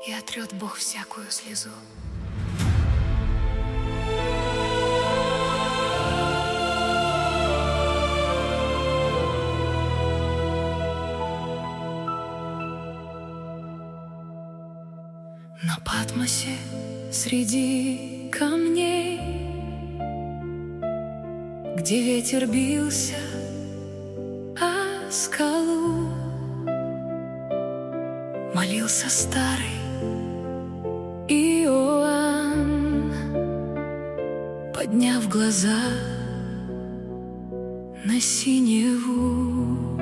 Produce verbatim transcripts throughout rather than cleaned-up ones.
и отрет Бог всякую слезу. На Патмосе среди камней, где ветер бился о скалу, молился старый Иоанн, подняв глаза на синеву.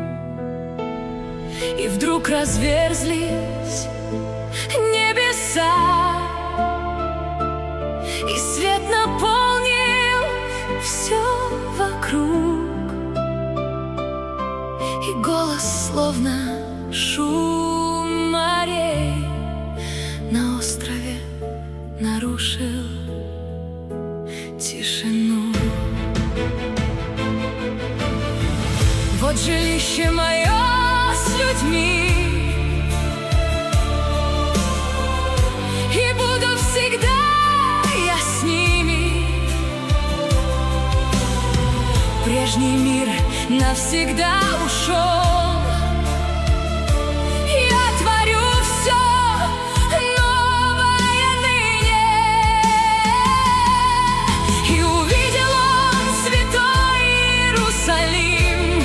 И вдруг разверзлись небеса, и свет наполнил все вокруг, и голос, словно шум морей, на острове нарушил тишину. Вот жилище мое с людьми, и буду всегда я с ними. Прежний мир навсегда ушел, я творю все новое ныне. И увидел он святой Иерусалим,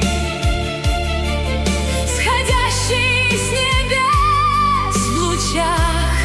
сходящий с небес в лучах.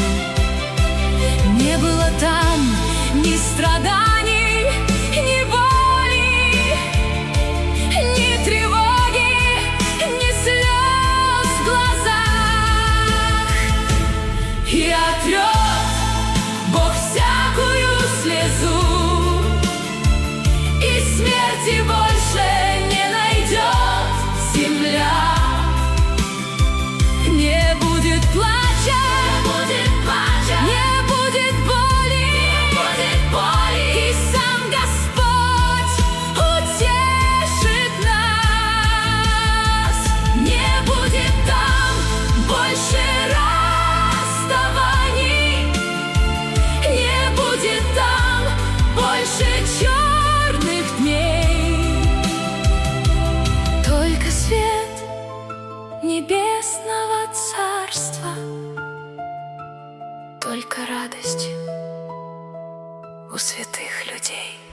Не было там ни страданий, ни боли, ни тревоги, ни слез в глазах. И отрет Бог всякую слезу, и смерти больше не найдет земля. Не будет плача, не будет плача, не будет боли, не будет боли, и сам Господь утешит нас. Не будет там больше расставаний, не будет там больше черных дней. Только свет небесного царства, только радость у святых людей.